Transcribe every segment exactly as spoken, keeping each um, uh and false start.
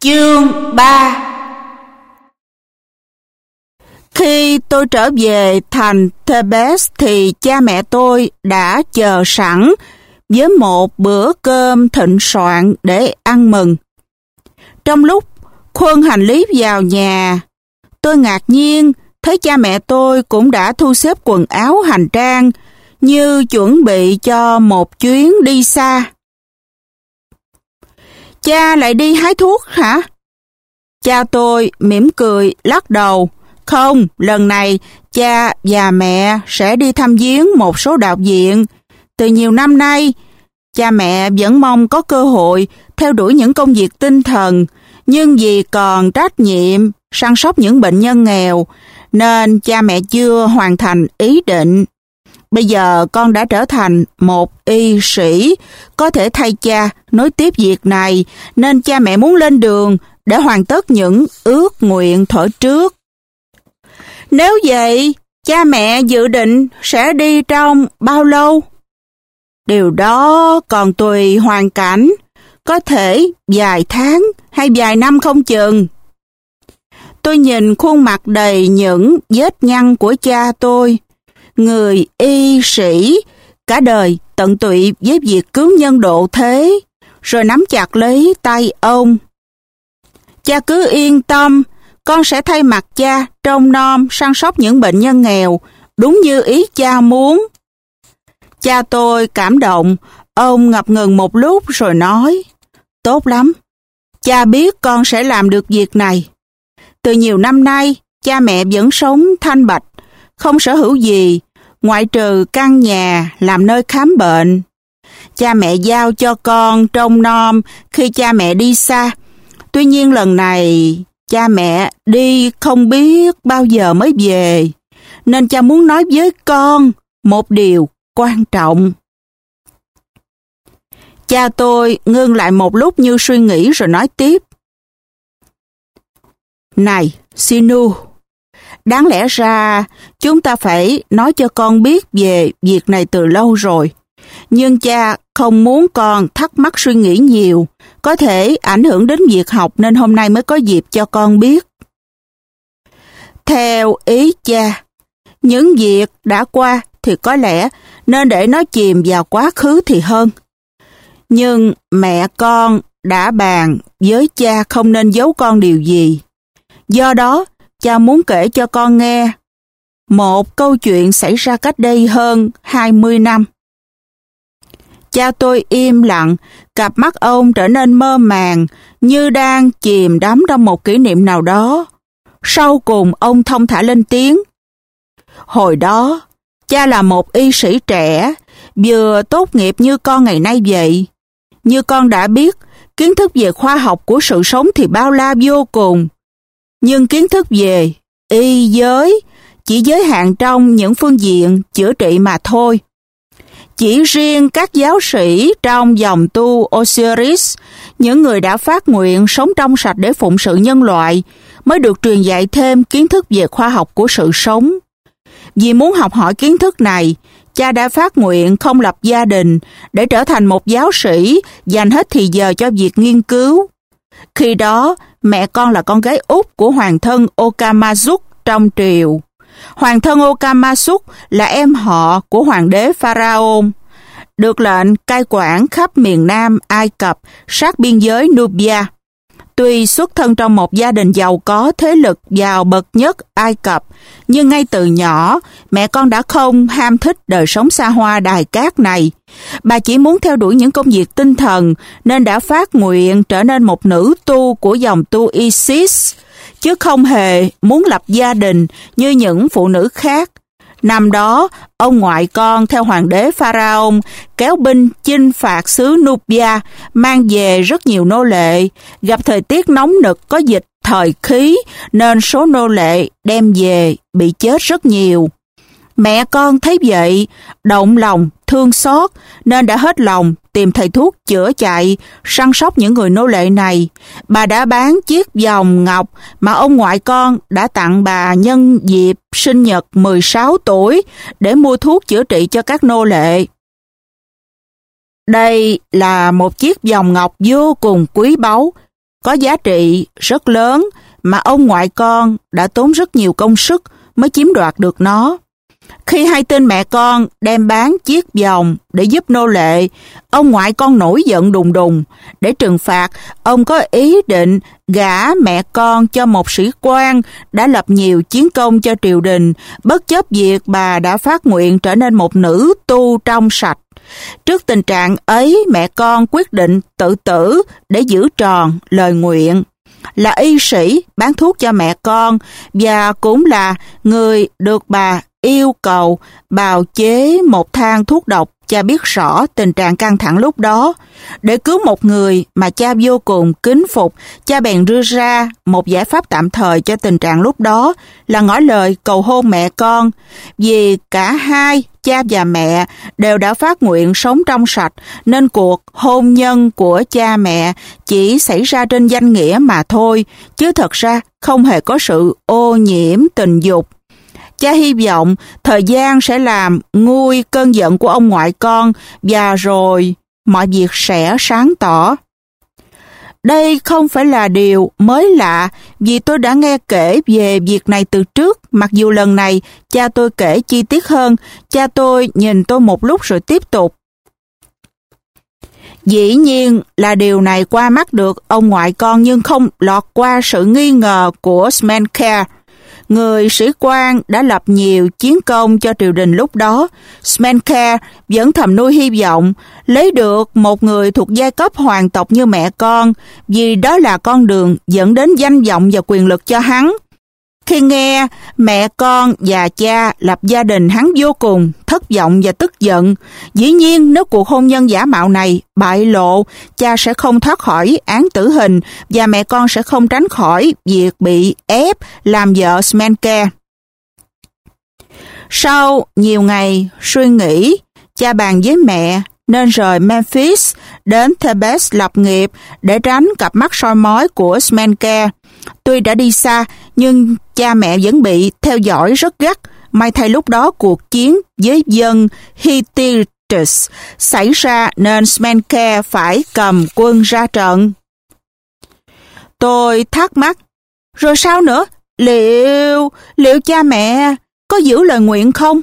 Chương ba. Khi tôi trở về thành Thebes thì cha mẹ tôi đã chờ sẵn với một bữa cơm thịnh soạn để ăn mừng. Trong lúc khuân hành lý vào nhà, tôi ngạc nhiên thấy cha mẹ tôi cũng đã thu xếp quần áo hành trang như chuẩn bị cho một chuyến đi xa. Cha lại đi hái thuốc hả? Cha tôi mỉm cười lắc đầu. Không, lần này cha và mẹ sẽ đi thăm viếng một số đạo viện. Từ nhiều năm nay, cha mẹ vẫn mong có cơ hội theo đuổi những công việc tinh thần, nhưng vì còn trách nhiệm săn sóc những bệnh nhân nghèo, nên cha mẹ chưa hoàn thành ý định. Bây giờ con đã trở thành một y sĩ, có thể thay cha nối tiếp việc này, nên cha mẹ muốn lên đường để hoàn tất những ước nguyện thuở trước. Nếu vậy, cha mẹ dự định sẽ đi trong bao lâu? Điều đó còn tùy hoàn cảnh, có thể vài tháng hay vài năm không chừng. Tôi nhìn khuôn mặt đầy những vết nhăn của cha tôi, người y sĩ, cả đời tận tụy với việc cứu nhân độ thế, rồi nắm chặt lấy tay ông. Cha cứ yên tâm, con sẽ thay mặt cha trông nom săn sóc những bệnh nhân nghèo, đúng như ý cha muốn. Cha tôi cảm động, ông ngập ngừng một lúc rồi nói, tốt lắm, cha biết con sẽ làm được việc này. Từ nhiều năm nay, cha mẹ vẫn sống thanh bạch, không sở hữu gì, ngoại trừ căn nhà làm nơi khám bệnh. Cha mẹ giao cho con trông nom khi cha mẹ đi xa. Tuy nhiên lần này, cha mẹ đi không biết bao giờ mới về, nên cha muốn nói với con một điều quan trọng. Cha tôi ngưng lại một lúc như suy nghĩ rồi nói tiếp. Này, Sinu, đáng lẽ ra chúng ta phải nói cho con biết về việc này từ lâu rồi. Nhưng cha không muốn con thắc mắc suy nghĩ nhiều, có thể ảnh hưởng đến việc học nên hôm nay mới có dịp cho con biết. Theo ý cha, những việc đã qua thì có lẽ nên để nó chìm vào quá khứ thì hơn. Nhưng mẹ con đã bàn với cha không nên giấu con điều gì. Do đó, cha muốn kể cho con nghe một câu chuyện xảy ra cách đây hơn hai mươi năm. Cha tôi im lặng, cặp mắt ông trở nên mơ màng, như đang chìm đắm trong một kỷ niệm nào đó. Sau cùng ông thong thả lên tiếng. Hồi đó, cha là một y sĩ trẻ, vừa tốt nghiệp như con ngày nay vậy. Như con đã biết, kiến thức về khoa học của sự sống thì bao la vô cùng. Nhưng kiến thức về y giới chỉ giới hạn trong những phương diện chữa trị mà thôi. Chỉ riêng các giáo sĩ trong dòng tu Osiris, những người đã phát nguyện sống trong sạch để phụng sự nhân loại, mới được truyền dạy thêm kiến thức về khoa học của sự sống. Vì muốn học hỏi kiến thức này, cha đã phát nguyện không lập gia đình để trở thành một giáo sĩ dành hết thì giờ cho việc nghiên cứu. Khi đó, mẹ con là con gái út của hoàng thân Okamazuk trong triều. Hoàng thân Okamazuk là em họ của hoàng đế Pharaon, được lệnh cai quản khắp miền Nam Ai Cập sát biên giới Nubia. Tuy xuất thân trong một gia đình giàu có thế lực giàu bậc nhất Ai Cập, nhưng ngay từ nhỏ, mẹ con đã không ham thích đời sống xa hoa đài cát này. Bà chỉ muốn theo đuổi những công việc tinh thần, nên đã phát nguyện trở nên một nữ tu của dòng tu Isis, chứ không hề muốn lập gia đình như những phụ nữ khác. Năm đó, ông ngoại con theo hoàng đế Pharaon kéo binh chinh phạt xứ Nubia, mang về rất nhiều nô lệ. Gặp thời tiết nóng nực có dịch thời khí, nên số nô lệ đem về bị chết rất nhiều. Mẹ con thấy vậy, động lòng, thương xót, nên đã hết lòng tìm thầy thuốc chữa chạy, săn sóc những người nô lệ này. Bà đã bán chiếc vòng ngọc mà ông ngoại con đã tặng bà nhân dịp sinh nhật mười sáu tuổi để mua thuốc chữa trị cho các nô lệ. Đây là một chiếc vòng ngọc vô cùng quý báu, có giá trị rất lớn mà ông ngoại con đã tốn rất nhiều công sức mới chiếm đoạt được nó. Khi hai tên mẹ con đem bán chiếc vòng để giúp nô lệ, ông ngoại con nổi giận đùng đùng. Để trừng phạt, ông có ý định gả mẹ con cho một sĩ quan đã lập nhiều chiến công cho triều đình, bất chấp việc bà đã phát nguyện trở nên một nữ tu trong sạch. Trước tình trạng ấy, mẹ con quyết định tự tử để giữ tròn lời nguyện. Là y sĩ bán thuốc cho mẹ con và cũng là người được bà yêu cầu bào chế một thang thuốc độc. Cha biết rõ tình trạng căng thẳng lúc đó. Để cứu một người mà cha vô cùng kính phục, cha bèn đưa ra một giải pháp tạm thời cho tình trạng lúc đó là ngỏ lời cầu hôn mẹ con. Vì cả hai, cha và mẹ, đều đã phát nguyện sống trong sạch, nên cuộc hôn nhân của cha mẹ chỉ xảy ra trên danh nghĩa mà thôi, chứ thật ra không hề có sự ô nhiễm tình dục. Cha hy vọng thời gian sẽ làm nguôi cơn giận của ông ngoại con và rồi mọi việc sẽ sáng tỏ. Đây không phải là điều mới lạ vì tôi đã nghe kể về việc này từ trước, mặc dù lần này cha tôi kể chi tiết hơn. Cha tôi nhìn tôi một lúc rồi tiếp tục. Dĩ nhiên là điều này qua mắt được ông ngoại con nhưng không lọt qua sự nghi ngờ của Smenkhare. Người sĩ quan đã lập nhiều chiến công cho triều đình lúc đó. Smenkhare vẫn thầm nuôi hy vọng lấy được một người thuộc giai cấp hoàng tộc như mẹ con, vì đó là con đường dẫn đến danh vọng và quyền lực cho hắn. Khi nghe mẹ con và cha lập gia đình, hắn vô cùng thất vọng và tức giận. Dĩ nhiên nếu cuộc hôn nhân giả mạo này bại lộ, cha sẽ không thoát khỏi án tử hình và mẹ con sẽ không tránh khỏi việc bị ép làm vợ Smenkhare. Sau nhiều ngày suy nghĩ, cha bàn với mẹ nên rời Memphis đến Thebes lập nghiệp để tránh cặp mắt soi mói của Smenkhare. Tuy đã đi xa, nhưng cha mẹ vẫn bị theo dõi rất gắt. May thay lúc đó cuộc chiến với dân Hittites xảy ra nên Smenkhare phải cầm quân ra trận. Tôi thắc mắc, rồi sao nữa? Liệu, liệu cha mẹ có giữ lời nguyện không?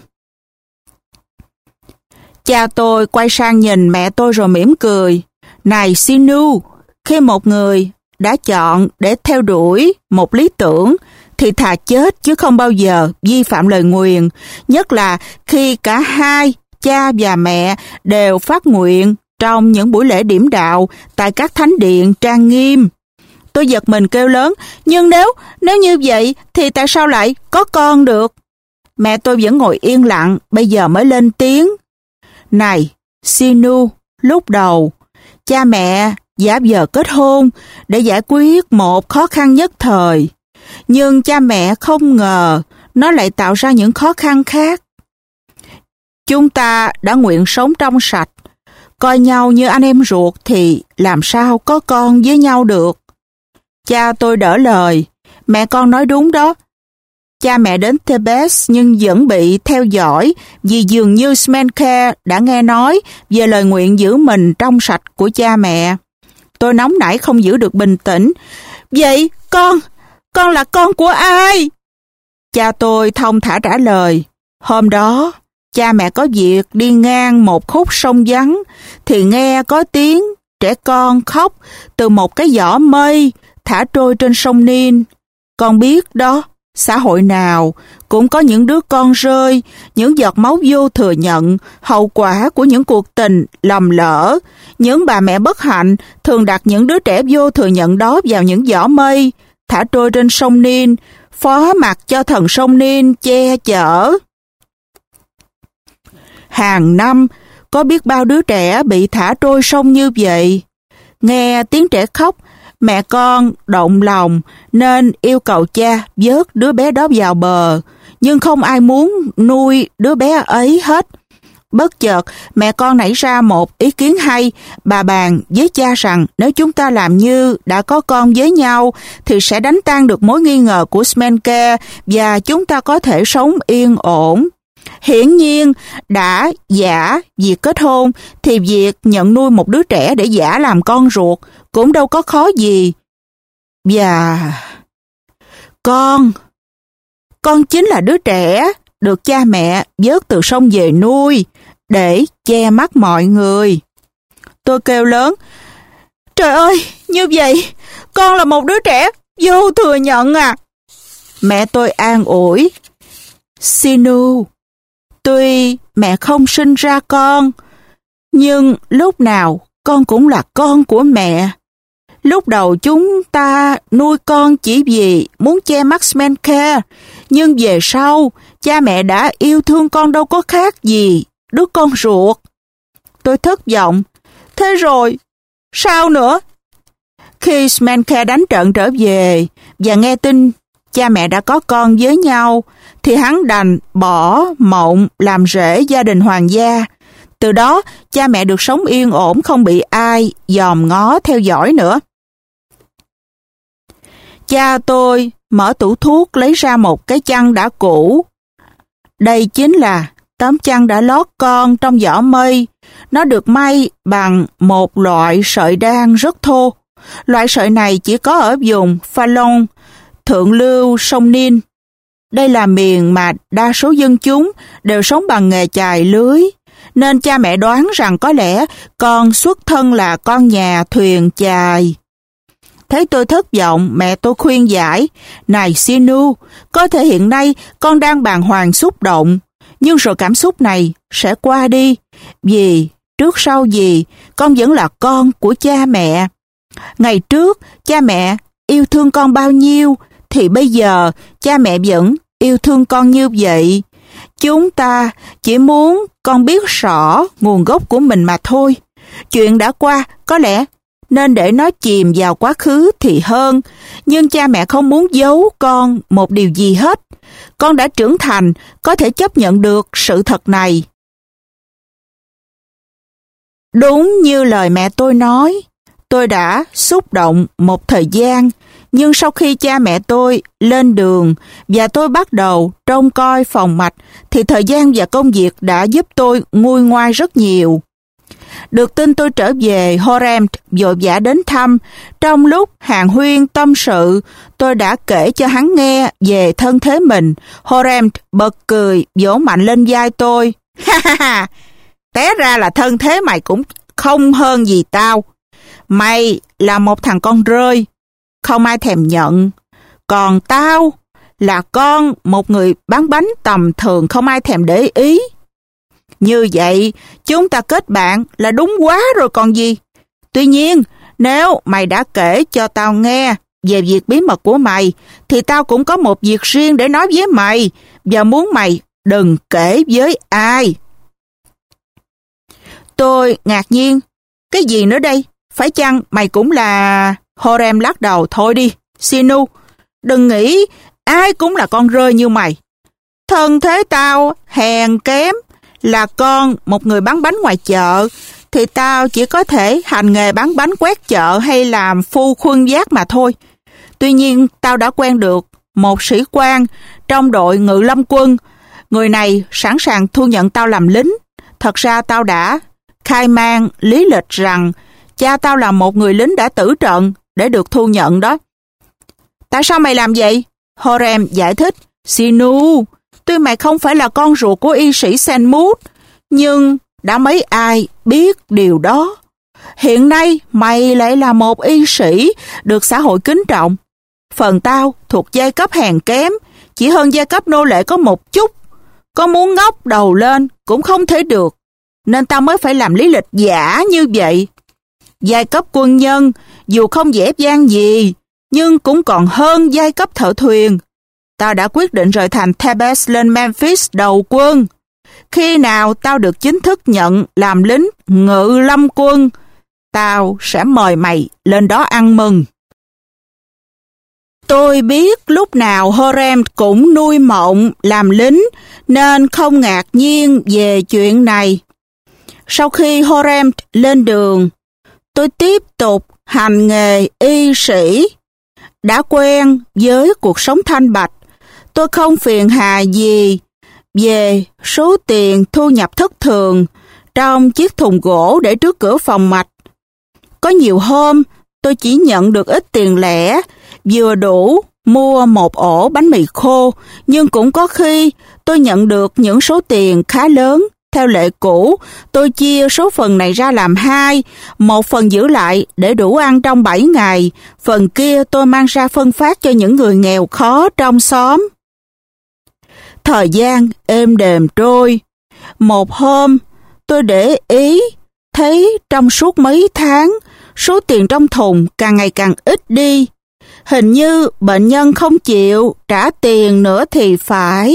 Cha tôi quay sang nhìn mẹ tôi rồi mỉm cười. Này Sinu, khi một người đã chọn để theo đuổi một lý tưởng thì thà chết chứ không bao giờ vi phạm lời nguyền, nhất là khi cả hai, cha và mẹ, đều phát nguyện trong những buổi lễ điểm đạo tại các thánh điện trang nghiêm. Tôi giật mình kêu lớn, nhưng nếu, nếu như vậy thì tại sao lại có con được? Mẹ tôi vẫn ngồi yên lặng, bây giờ mới lên tiếng. Này, Sinu, lúc đầu, cha mẹ giả vờ kết hôn để giải quyết một khó khăn nhất thời. Nhưng cha mẹ không ngờ nó lại tạo ra những khó khăn khác. Chúng ta đã nguyện sống trong sạch, coi nhau như anh em ruột thì làm sao có con với nhau được. Cha tôi đỡ lời, mẹ con nói đúng đó. Cha mẹ đến Thebes nhưng vẫn bị theo dõi vì dường như Smenkhare đã nghe nói về lời nguyện giữ mình trong sạch của cha mẹ. Tôi nóng nảy không giữ được bình tĩnh. Vậy con, con là con của ai? Cha tôi thong thả trả lời. Hôm đó, cha mẹ có việc đi ngang một khúc sông vắng thì nghe có tiếng trẻ con khóc từ một cái giỏ mây thả trôi trên sông Nin. Con biết đó, xã hội nào cũng có những đứa con rơi, những giọt máu vô thừa nhận, hậu quả của những cuộc tình lầm lỡ. Những bà mẹ bất hạnh thường đặt những đứa trẻ vô thừa nhận đó vào những giỏ mây, thả trôi trên sông Nin, phó mặc cho thần sông Nin che chở. Hàng năm, có biết bao đứa trẻ bị thả trôi sông như vậy. Nghe tiếng trẻ khóc, mẹ con động lòng nên yêu cầu cha vớt đứa bé đó vào bờ, nhưng không ai muốn nuôi đứa bé ấy hết. Bất chợt, mẹ con nảy ra một ý kiến hay. Bà bàn với cha rằng nếu chúng ta làm như đã có con với nhau thì sẽ đánh tan được mối nghi ngờ của Smenkhare và chúng ta có thể sống yên ổn. Hiển nhiên, đã giả việc kết hôn thì việc nhận nuôi một đứa trẻ để giả làm con ruột cũng đâu có khó gì. Và con, con chính là đứa trẻ được cha mẹ vớt từ sông về nuôi để che mắt mọi người. Tôi kêu lớn, trời ơi, như vậy, con là một đứa trẻ vô thừa nhận à. Mẹ tôi an ủi, Sinu, tuy mẹ không sinh ra con, nhưng lúc nào con cũng là con của mẹ. Lúc đầu chúng ta nuôi con chỉ vì muốn che mắt Smenke, nhưng về sau, cha mẹ đã yêu thương con đâu có khác gì đứa con ruột. Tôi thất vọng. Thế rồi, sao nữa? Khi Smenke đánh trận trở về và nghe tin cha mẹ đã có con với nhau, thì hắn đành bỏ mộng làm rễ gia đình hoàng gia. Từ đó, cha mẹ được sống yên ổn, không bị ai dòm ngó theo dõi nữa. Cha tôi mở tủ thuốc lấy ra một cái chăn đã cũ. Đây chính là tấm chăn đã lót con trong vỏ mây. Nó được may bằng một loại sợi đan rất thô. Loại sợi này chỉ có ở vùng Phalon, thượng lưu sông Nin. Đây là miền mà đa số dân chúng đều sống bằng nghề chài lưới, nên cha mẹ đoán rằng có lẽ con xuất thân là con nhà thuyền chài. Thấy tôi thất vọng, mẹ tôi khuyên giải, này Sinu, có thể hiện nay con đang bàng hoàng xúc động, nhưng rồi cảm xúc này sẽ qua đi, vì trước sau gì con vẫn là con của cha mẹ. Ngày trước, cha mẹ yêu thương con bao nhiêu, thì bây giờ cha mẹ vẫn yêu thương con như vậy. Chúng ta chỉ muốn con biết rõ nguồn gốc của mình mà thôi. Chuyện đã qua có lẽ nên để nó chìm vào quá khứ thì hơn, nhưng cha mẹ không muốn giấu con một điều gì hết. Con đã trưởng thành, có thể chấp nhận được sự thật này. Đúng như lời mẹ tôi nói, tôi đã xúc động một thời gian, nhưng sau khi cha mẹ tôi lên đường và tôi bắt đầu trông coi phòng mạch, thì thời gian và công việc đã giúp tôi nguôi ngoai rất nhiều. Được tin tôi trở về, Horem vội vã đến thăm. Trong lúc hàn huyên tâm sự, tôi đã kể cho hắn nghe về thân thế mình. Horem bật cười, vỗ mạnh lên vai tôi. Ha ha ha, té ra là thân thế mày cũng không hơn gì tao. Mày là một thằng con rơi, không ai thèm nhận. Còn tao là con một người bán bánh tầm thường, không ai thèm để ý. Như vậy, chúng ta kết bạn là đúng quá rồi còn gì. Tuy nhiên, nếu mày đã kể cho tao nghe về việc bí mật của mày, thì tao cũng có một việc riêng để nói với mày, và muốn mày đừng kể với ai. Tôi ngạc nhiên. Cái gì nữa đây? Phải chăng mày cũng là... Horem lắc đầu. Thôi đi, Sinu, đừng nghĩ ai cũng là con rơi như mày. Thân thế tao hèn kém, là con một người bán bánh ngoài chợ, thì tao chỉ có thể hành nghề bán bánh quét chợ hay làm phu khuân vác mà thôi. Tuy nhiên, tao đã quen được một sĩ quan trong đội ngự lâm quân. Người này sẵn sàng thu nhận tao làm lính. Thật ra tao đã khai man lý lịch rằng cha tao là một người lính đã tử trận để được thu nhận đó. Tại sao mày làm vậy? Horem giải thích. Sinu, tuy mày không phải là con ruột của y sĩ Senmut, nhưng đã mấy ai biết điều đó. Hiện nay mày lại là một y sĩ được xã hội kính trọng. Phần tao thuộc giai cấp hèn kém, chỉ hơn giai cấp nô lệ có một chút. Có muốn ngóc đầu lên cũng không thể được, nên tao mới phải làm lý lịch giả như vậy. Giai cấp quân nhân dù không dễ dàng gì, nhưng cũng còn hơn giai cấp thợ thuyền. Tao đã quyết định rời thành Thebes lên Memphis đầu quân. Khi nào tao được chính thức nhận làm lính ngự lâm quân, tao sẽ mời mày lên đó ăn mừng. Tôi biết lúc nào Horem cũng nuôi mộng làm lính, nên không ngạc nhiên về chuyện này. Sau khi Horem lên đường, tôi tiếp tục hành nghề y sĩ. Đã quen với cuộc sống thanh bạch, tôi không phiền hà gì về số tiền thu nhập thất thường trong chiếc thùng gỗ để trước cửa phòng mạch. Có nhiều hôm tôi chỉ nhận được ít tiền lẻ vừa đủ mua một ổ bánh mì khô, nhưng cũng có khi tôi nhận được những số tiền khá lớn. Theo lệ cũ, tôi chia số phần này ra làm hai, một phần giữ lại để đủ ăn trong bảy ngày, phần kia tôi mang ra phân phát cho những người nghèo khó trong xóm. Thời gian êm đềm trôi. Một hôm, tôi để ý, thấy trong suốt mấy tháng, số tiền trong thùng càng ngày càng ít đi. Hình như bệnh nhân không chịu trả tiền nữa thì phải.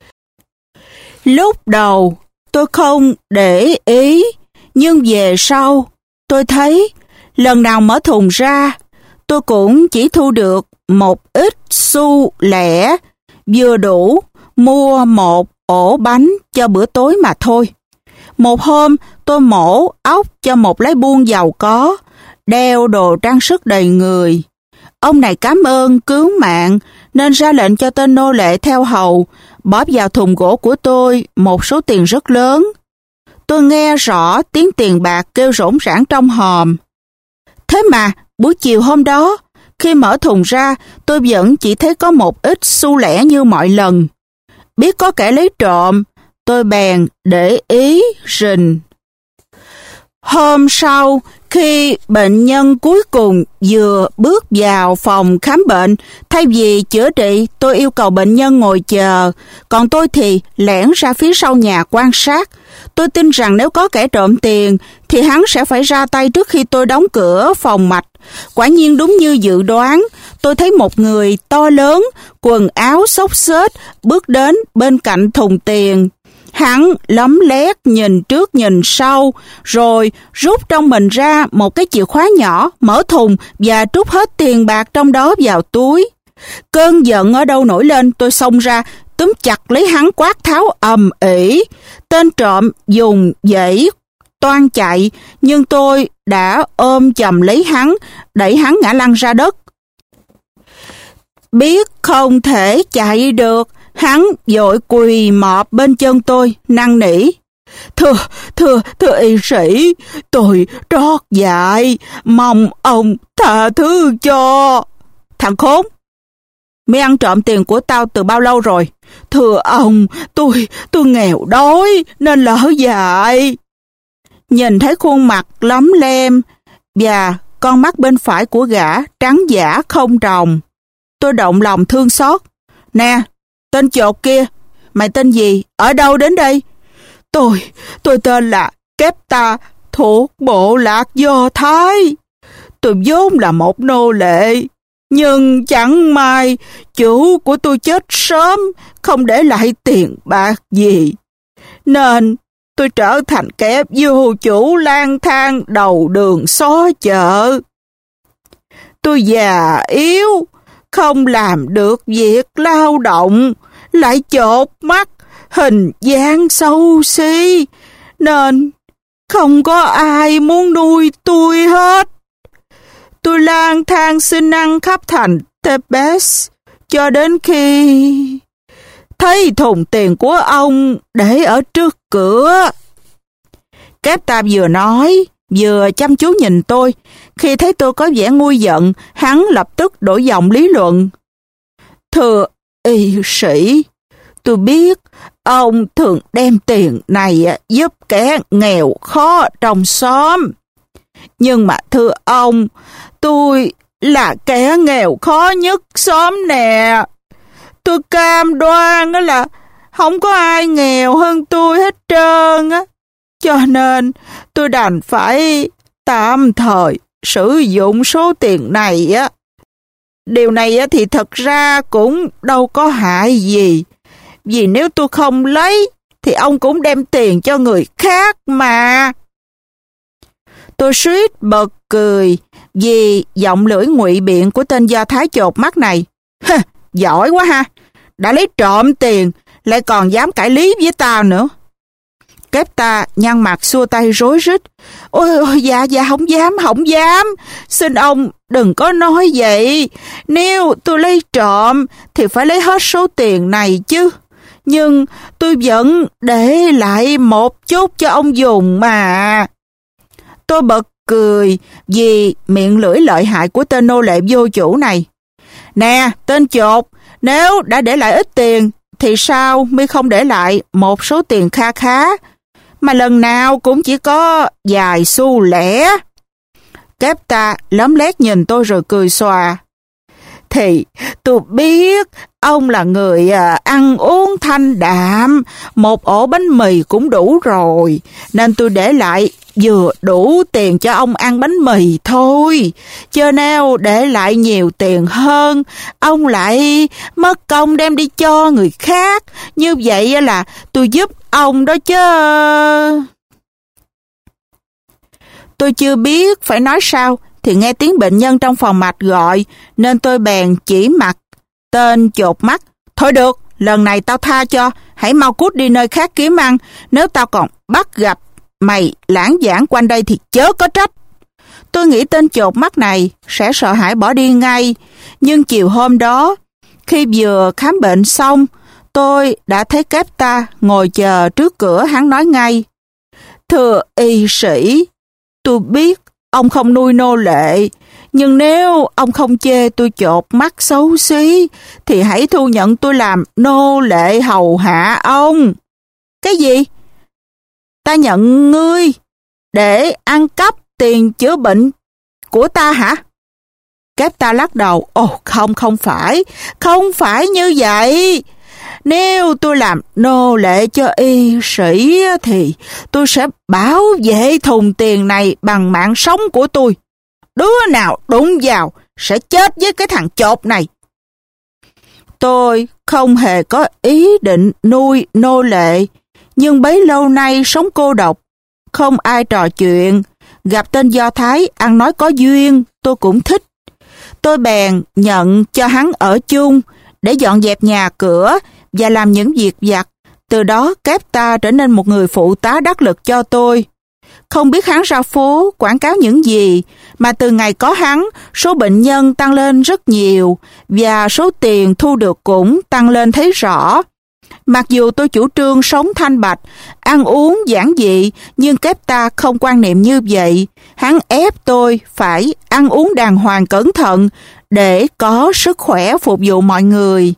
Lúc đầu, tôi không để ý, nhưng về sau, tôi thấy lần nào mở thùng ra, tôi cũng chỉ thu được một ít xu lẻ, vừa đủ mua một ổ bánh cho bữa tối mà thôi. Một hôm, tôi mổ ốc cho một lái buôn giàu có, đeo đồ trang sức đầy người. Ông này cảm ơn cứu mạng, nên ra lệnh cho tên nô lệ theo hầu, bóp vào thùng gỗ của tôi một số tiền rất lớn. Tôi nghe rõ tiếng tiền bạc kêu rỗng rãng trong hòm. Thế mà, buổi chiều hôm đó, khi mở thùng ra, tôi vẫn chỉ thấy có một ít xu lẻ như mọi lần. Biết có kẻ lấy trộm, tôi bèn để ý rình. Hôm sau, khi bệnh nhân cuối cùng vừa bước vào phòng khám bệnh, thay vì chữa trị, tôi yêu cầu bệnh nhân ngồi chờ, còn tôi thì lẻn ra phía sau nhà quan sát. Tôi tin rằng nếu có kẻ trộm tiền, thì hắn sẽ phải ra tay trước khi tôi đóng cửa phòng mạch. Quả nhiên đúng như dự đoán, tôi thấy một người to lớn, quần áo xốc xếch, bước đến bên cạnh thùng tiền. Hắn lấm lét nhìn trước nhìn sau, rồi rút trong mình ra một cái chìa khóa nhỏ, mở thùng và trút hết tiền bạc trong đó vào túi. Cơn giận ở đâu nổi lên, tôi xông ra, túm chặt lấy hắn quát tháo ầm ĩ. Tên trộm dùng dãy toan chạy, nhưng tôi đã ôm chầm lấy hắn, đẩy hắn ngã lăn ra đất. Biết không thể chạy được, hắn vội quỳ mọp bên chân tôi, năn nỉ. Thưa, thưa, thưa y sĩ, tôi trót dại, mong ông tha thứ cho. Thằng khốn, mày ăn trộm tiền của tao từ bao lâu rồi? Thưa ông, tôi, tôi nghèo đói nên lỡ dại. Nhìn thấy khuôn mặt lấm lem và con mắt bên phải của gã trắng giả không tròng, tôi động lòng thương xót. Nè, tên chột kia, mày tên gì? Ở đâu đến đây? Tôi, tôi tên là Kepta, thuộc bộ lạc Do Thái. Tôi vốn là một nô lệ, nhưng chẳng may chủ của tôi chết sớm, không để lại tiền bạc gì, nên tôi trở thành kẻ vô chủ lang thang đầu đường xó chợ. Tôi già yếu, không làm được việc lao động, lại chột mắt, hình dáng xấu xí, nên không có ai muốn nuôi tôi hết. Tôi lang thang xin ăn khắp thành Thebes cho đến khi thấy thùng tiền của ông để ở trước cửa. Kepta vừa nói, vừa chăm chú nhìn tôi. Khi thấy tôi có vẻ nguôi giận, hắn lập tức đổi giọng lý luận. Thưa y sĩ, tôi biết ông thường đem tiền này giúp kẻ nghèo khó trong xóm. Nhưng mà thưa ông, tôi là kẻ nghèo khó nhất xóm nè. Tôi cam đoan là không có ai nghèo hơn tôi hết trơn á. Cho nên tôi đành phải tạm thời sử dụng số tiền này á. Điều này thì thật ra cũng đâu có hại gì. Vì nếu tôi không lấy thì ông cũng đem tiền cho người khác mà. Tôi suýt bật cười vì giọng lưỡi ngụy biện của tên Do Thái chột mắt này. Hừ, giỏi quá ha, đã lấy trộm tiền lại còn dám cãi lý với tao nữa. Kepta nhăn mặt xua tay rối rít. Ôi, ôi dạ dạ không dám không dám, xin ông đừng có nói vậy. Nếu tôi lấy trộm thì phải lấy hết số tiền này chứ, nhưng tôi vẫn để lại một chút cho ông dùng mà. Tôi bật cười vì miệng lưỡi lợi hại của tên nô lệ vô chủ này. Nè, tên chột, nếu đã để lại ít tiền, thì sao mi không để lại một số tiền kha khá, mà lần nào cũng chỉ có vài xu lẻ? Kepta lấm lét nhìn tôi rồi cười xòa. Thì tôi biết ông là người à, ăn uống thanh đạm, một ổ bánh mì cũng đủ rồi, nên tôi để lại vừa đủ tiền cho ông ăn bánh mì thôi. Chứ nếu để lại nhiều tiền hơn, ông lại mất công đem đi cho người khác. Như vậy là tôi giúp ông đó chứ. Tôi chưa biết phải nói sao, thì nghe tiếng bệnh nhân trong phòng mạch gọi, nên tôi bèn chỉ mặt tên chột mắt. Thôi được, lần này tao tha cho, hãy mau cút đi nơi khác kiếm ăn, nếu tao còn bắt gặp mày lãng vãng quanh đây thì chớ có trách. Tôi nghĩ tên chột mắt này sẽ sợ hãi bỏ đi ngay, nhưng chiều hôm đó, khi vừa khám bệnh xong, tôi đã thấy Kepta ngồi chờ trước cửa. Hắn nói ngay: Thưa y sĩ, tôi biết ông không nuôi nô lệ, nhưng nếu ông không chê tôi chột mắt xấu xí, thì hãy thu nhận tôi làm nô lệ hầu hạ ông. Cái gì? Ta nhận ngươi để ăn cắp tiền chữa bệnh của ta hả? Kepta lắc đầu. Ồ không, không phải, không phải như vậy. Nếu tôi làm nô lệ cho y sĩ thì tôi sẽ bảo vệ thùng tiền này bằng mạng sống của tôi. Đứa nào đụng vào sẽ chết với cái thằng chột này. Tôi không hề có ý định nuôi nô lệ, nhưng bấy lâu nay sống cô độc, không ai trò chuyện, gặp tên Do Thái ăn nói có duyên, tôi cũng thích. Tôi bèn nhận cho hắn ở chung để dọn dẹp nhà cửa và làm những việc vặt. Từ đó Kepta trở nên một người phụ tá đắc lực cho tôi. Không biết hắn ra phố quảng cáo những gì, mà từ ngày có hắn, số bệnh nhân tăng lên rất nhiều và số tiền thu được cũng tăng lên thấy rõ. Mặc dù tôi chủ trương sống thanh bạch, ăn uống giản dị, nhưng Kepta không quan niệm như vậy. Hắn ép tôi phải ăn uống đàng hoàng cẩn thận để có sức khỏe phục vụ mọi người.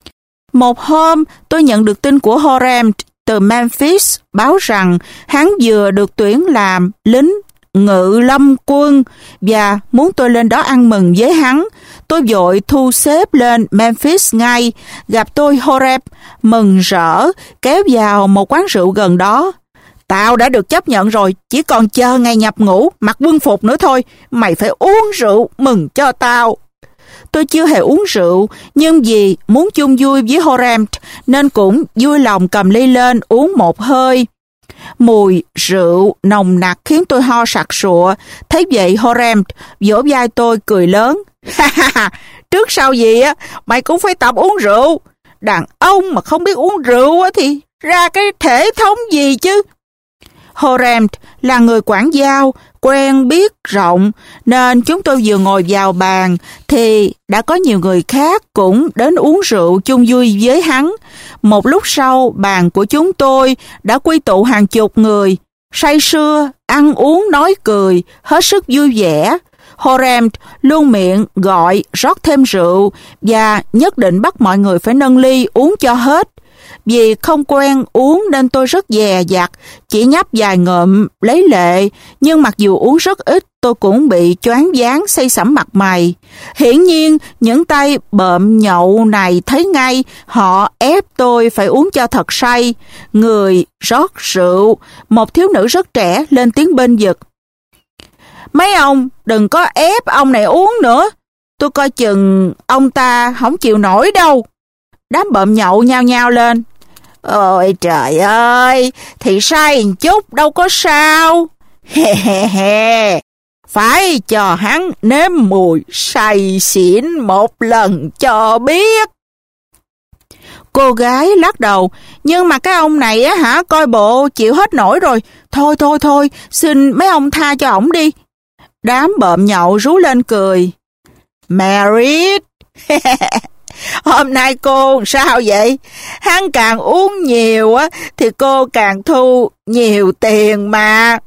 Một hôm, tôi nhận được tin của Horem từ Memphis báo rằng hắn vừa được tuyển làm lính ngự lâm quân và muốn tôi lên đó ăn mừng với hắn. Tôi vội thu xếp lên Memphis ngay, gặp tôi Horeb mừng rỡ kéo vào một quán rượu gần đó. Tao đã được chấp nhận rồi, chỉ còn chờ ngày nhập ngũ, mặc quân phục nữa thôi. Mày phải uống rượu mừng cho tao. Tôi chưa hề uống rượu, nhưng vì muốn chung vui với Horem nên cũng vui lòng cầm ly lên uống một hơi. Mùi rượu nồng nặc khiến tôi ho sặc sụa. Thấy vậy Horem vỗ vai tôi cười lớn. Ha ha ha, trước sau gì á mày cũng phải tập uống rượu. Đàn ông mà không biết uống rượu á thì ra cái thể thống gì chứ. Horem là người quảng giao, quen biết rộng, nên chúng tôi vừa ngồi vào bàn thì đã có nhiều người khác cũng đến uống rượu chung vui với hắn. Một lúc sau, bàn của chúng tôi đã quy tụ hàng chục người, say sưa, ăn uống nói cười, hết sức vui vẻ. Horem luôn miệng gọi rót thêm rượu và nhất định bắt mọi người phải nâng ly uống cho hết. Vì không quen uống nên tôi rất dè dặt, chỉ nhấp vài ngụm lấy lệ, nhưng mặc dù uống rất ít, tôi cũng bị choáng váng say sẩm mặt mày. Hiển nhiên, những tay bợm nhậu này thấy ngay, họ ép tôi phải uống cho thật say. Người rót rượu, một thiếu nữ rất trẻ lên tiếng bênh vực. Mấy ông đừng có ép ông này uống nữa, tôi coi chừng ông ta không chịu nổi đâu. Đám bợm nhậu nhao nhao lên. Ôi trời ơi, thì say một chút đâu có sao. He he he, phải cho hắn nếm mùi say xỉn một lần cho biết. Cô gái lắc đầu. Nhưng mà cái ông này á hả, coi bộ chịu hết nổi rồi. Thôi thôi thôi, xin mấy ông tha cho ổng đi. Đám bợm nhậu rú lên cười. Merit, hôm nay cô sao vậy? Hắn càng uống nhiều á thì cô càng thu nhiều tiền mà.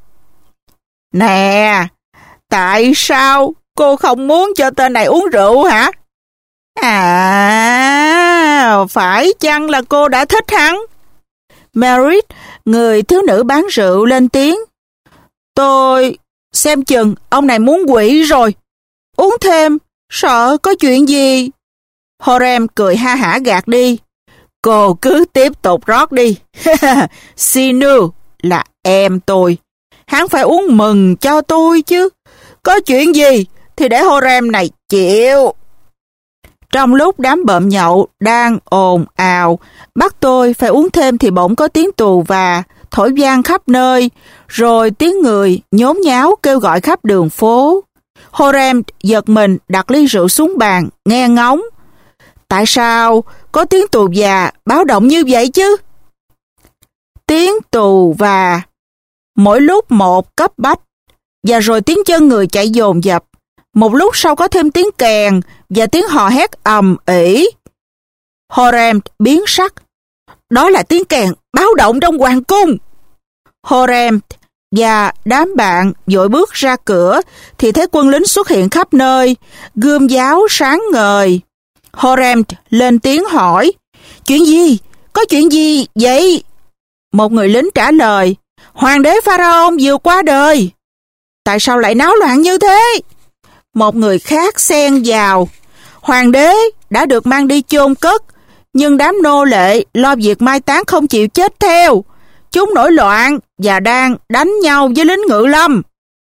Nè, tại sao cô không muốn cho tên này uống rượu hả? À, phải chăng là cô đã thích hắn? Merit, người thiếu nữ bán rượu lên tiếng. Tôi xem chừng ông này muốn quỵ rồi. Uống thêm, sợ có chuyện gì. Horem cười ha hả gạt đi. Cô cứ tiếp tục rót đi. Sinu là em tôi. Hắn phải uống mừng cho tôi chứ. Có chuyện gì thì để Horem này chịu. Trong lúc đám bợm nhậu đang ồn ào, bắt tôi phải uống thêm thì bỗng có tiếng tù và thổi vang khắp nơi, rồi tiếng người nhốn nháo kêu gọi khắp đường phố. Horem giật mình đặt ly rượu xuống bàn, nghe ngóng. Tại sao có tiếng tù và báo động như vậy chứ? Tiếng tù và mỗi lúc một cấp bách, và rồi tiếng chân người chạy dồn dập. Một lúc sau có thêm tiếng kèn và tiếng hò hét ầm ĩ. Horem biến sắc. Đó là tiếng kèn báo động trong hoàng cung. Horem và đám bạn vội bước ra cửa thì thấy quân lính xuất hiện khắp nơi, gươm giáo sáng ngời. Horem lên tiếng hỏi, chuyện gì? Có chuyện gì vậy? Một người lính trả lời, Hoàng đế Pharaoh vừa qua đời. Tại sao lại náo loạn như thế? Một người khác xen vào, Hoàng đế đã được mang đi chôn cất, nhưng đám nô lệ lo việc mai táng không chịu chết theo. Chúng nổi loạn và đang đánh nhau với lính ngự lâm.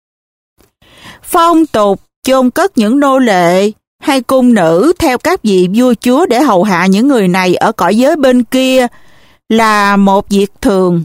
Phong tục chôn cất những nô lệ hay cung nữ theo các vị vua chúa để hầu hạ những người này ở cõi giới bên kia là một việc thường.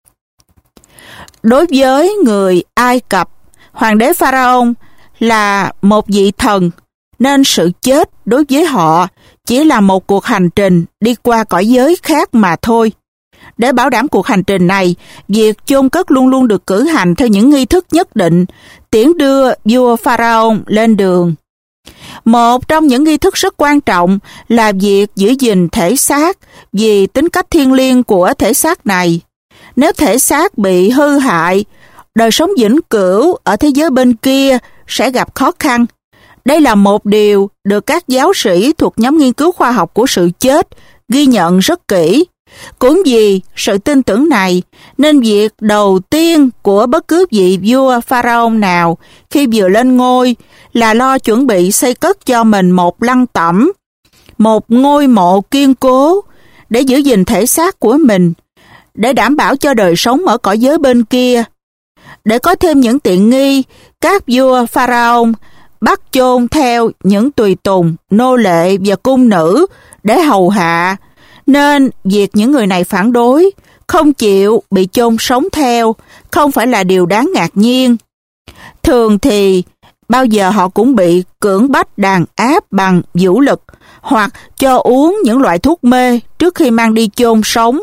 Đối với người Ai Cập, Hoàng đế Pharaoh là một vị thần, nên sự chết đối với họ chỉ là một cuộc hành trình đi qua cõi giới khác mà thôi. Để bảo đảm cuộc hành trình này, việc chôn cất luôn luôn được cử hành theo những nghi thức nhất định, tiễn đưa vua Pharaoh lên đường. Một trong những nghi thức rất quan trọng là việc giữ gìn thể xác vì tính cách thiêng liêng của thể xác này. Nếu thể xác bị hư hại, đời sống vĩnh cửu ở thế giới bên kia sẽ gặp khó khăn. Đây là một điều được các giáo sĩ thuộc nhóm nghiên cứu khoa học của sự chết ghi nhận rất kỹ. Cũng vì sự tin tưởng này, nên việc đầu tiên của bất cứ vị vua Pharaoh nào khi vừa lên ngôi là lo chuẩn bị xây cất cho mình một lăng tẩm, một ngôi mộ kiên cố để giữ gìn thể xác của mình, để đảm bảo cho đời sống ở cõi giới bên kia. Để có thêm những tiện nghi, các vua Pharaoh bắt chôn theo những tùy tùng, nô lệ và cung nữ để hầu hạ, nên việc những người này phản đối, không chịu bị chôn sống theo, không phải là điều đáng ngạc nhiên. Thường thì bao giờ họ cũng bị cưỡng bách đàn áp bằng vũ lực hoặc cho uống những loại thuốc mê trước khi mang đi chôn sống.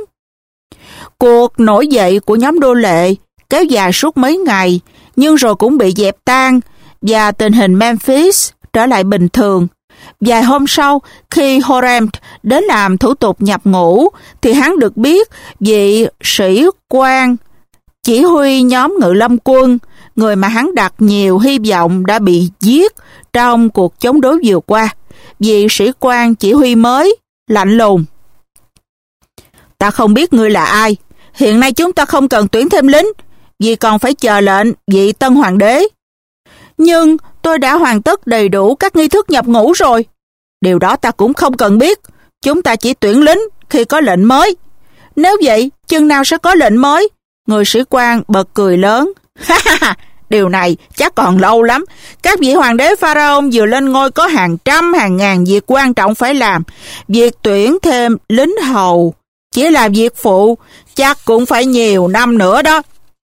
Cuộc nổi dậy của nhóm nô lệ kéo dài suốt mấy ngày, nhưng rồi cũng bị dẹp tan và tình hình Memphis trở lại bình thường. Vài hôm sau, khi Horem đến làm thủ tục nhập ngũ, thì hắn được biết vị sĩ quan chỉ huy nhóm ngự lâm quân, người mà hắn đặt nhiều hy vọng đã bị giết trong cuộc chống đối vừa qua. Vị sĩ quan chỉ huy mới lạnh lùng: Ta không biết ngươi là ai. Hiện nay chúng ta không cần tuyển thêm lính, vì còn phải chờ lệnh vị tân hoàng đế. Nhưng tôi đã hoàn tất đầy đủ các nghi thức nhập ngũ rồi. Điều đó ta cũng không cần biết. Chúng ta chỉ tuyển lính khi có lệnh mới. Nếu vậy, chừng nào sẽ có lệnh mới? Người sĩ quan bật cười lớn. Điều này chắc còn lâu lắm. Các vị hoàng đế Pharaoh vừa lên ngôi có hàng trăm hàng ngàn việc quan trọng phải làm. Việc tuyển thêm lính hầu chỉ là việc phụ, chắc cũng phải nhiều năm nữa đó.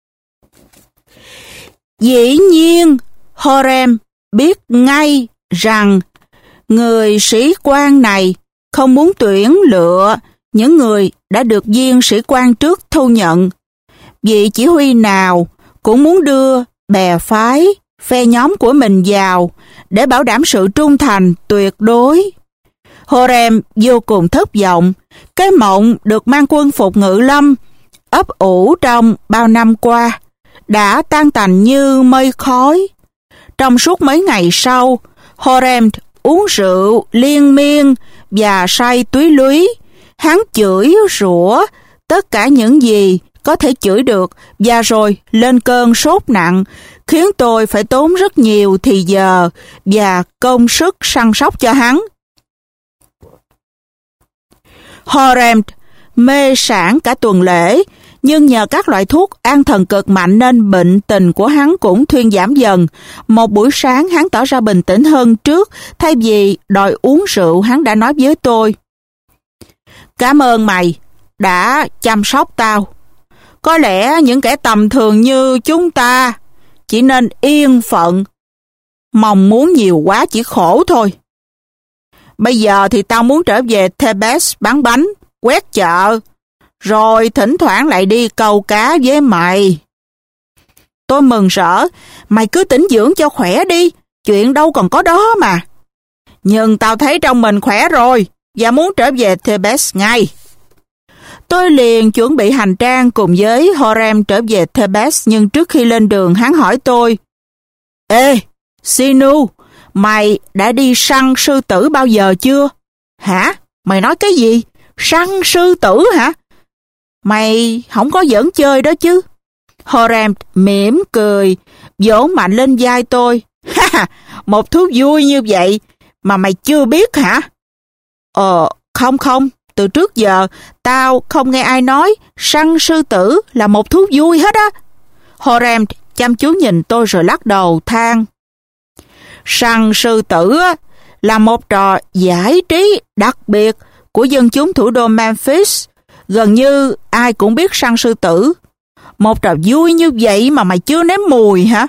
Dĩ nhiên, Horem biết ngay rằng người sĩ quan này không muốn tuyển lựa những người đã được viên sĩ quan trước thu nhận. Vị chỉ huy nào cũng muốn đưa bè phái, phe nhóm của mình vào để bảo đảm sự trung thành tuyệt đối. Horem vô cùng thất vọng. Cái mộng được mang quân phục ngự lâm ấp ủ trong bao năm qua đã tan tành như mây khói. Trong suốt mấy ngày sau, Horem uống rượu liên miên và say túy lúy. Hắn chửi rủa tất cả những gì có thể chửi được và rồi lên cơn sốt nặng, khiến tôi phải tốn rất nhiều thì giờ và công sức săn sóc cho hắn. Horem mê sản cả tuần lễ, nhưng nhờ các loại thuốc an thần cực mạnh nên bệnh tình của hắn cũng thuyên giảm dần. Một buổi sáng hắn tỏ ra bình tĩnh hơn trước, thay vì đòi uống rượu hắn đã nói với tôi: "Cảm ơn mày đã chăm sóc tao. Có lẽ những kẻ tầm thường như chúng ta chỉ nên yên phận, mong muốn nhiều quá chỉ khổ thôi. Bây giờ thì tao muốn trở về Thebes bán bánh, quét chợ, rồi thỉnh thoảng lại đi câu cá với mày." Tôi mừng rỡ: "Mày cứ tĩnh dưỡng cho khỏe đi, chuyện đâu còn có đó mà." Nhưng tao thấy trong mình khỏe rồi và muốn trở về Thebes ngay. Tôi liền chuẩn bị hành trang cùng với Horem trở về Thebes, nhưng trước khi lên đường hắn hỏi tôi: "Ê, Sinu, mày đã đi săn sư tử bao giờ chưa?" "Hả? Mày nói cái gì? Săn sư tử hả? Mày không có giỡn chơi đó chứ?" Horem mỉm cười, vỗ mạnh lên vai tôi: "Ha ha, một thú vui như vậy mà mày chưa biết hả?" "Ờ, không không, từ trước giờ tao không nghe ai nói săn sư tử là một thú vui hết á." Horem chăm chú nhìn tôi rồi lắc đầu than: "Săn sư tử là một trò giải trí đặc biệt của dân chúng thủ đô Memphis. Gần như ai cũng biết săn sư tử. Một trò vui như vậy mà mày chưa nếm mùi hả?"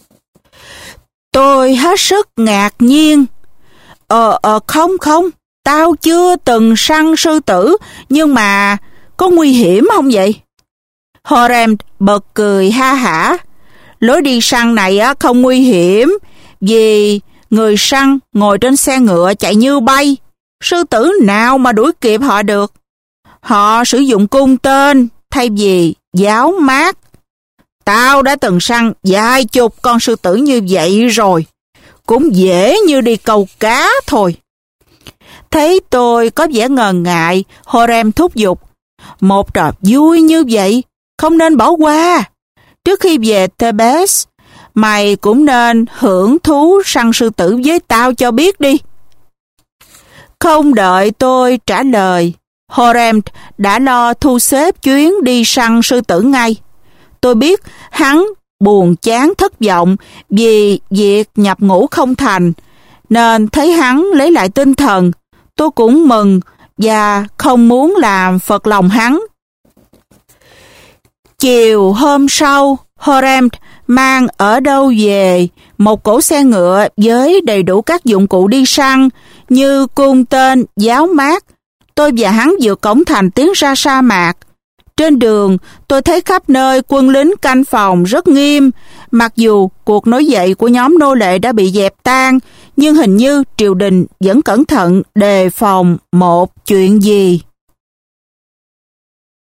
Tôi hết sức ngạc nhiên. Ờ, ờ, không không, tao chưa từng săn sư tử, nhưng mà có nguy hiểm không vậy?" Horem bật cười ha hả: "Lối đi săn này á không nguy hiểm, vì người săn ngồi trên xe ngựa chạy như bay. Sư tử nào mà đuổi kịp họ được. Họ sử dụng cung tên thay vì giáo mát. Tao đã từng săn vài chục con sư tử như vậy rồi, cũng dễ như đi câu cá thôi." Thấy tôi có vẻ ngờ ngại, Horem thúc giục: "Một trò vui như vậy không nên bỏ qua. Trước khi về Thebes, mày cũng nên hưởng thú săn sư tử với tao cho biết đi." Không đợi tôi trả lời, Horem đã lo thu xếp chuyến đi săn sư tử ngay. Tôi biết hắn buồn chán thất vọng vì việc nhập ngũ không thành, nên thấy hắn lấy lại tinh thần, tôi cũng mừng và không muốn làm phật lòng hắn. Chiều hôm sau, Horem mang ở đâu về một cỗ xe ngựa với đầy đủ các dụng cụ đi săn như cung tên, giáo mát. Tôi và hắn vượt cổng thành tiến ra sa mạc. Trên đường, tôi thấy khắp nơi quân lính canh phòng rất nghiêm. Mặc dù cuộc nổi dậy của nhóm nô lệ đã bị dẹp tan, nhưng hình như triều đình vẫn cẩn thận đề phòng một chuyện gì.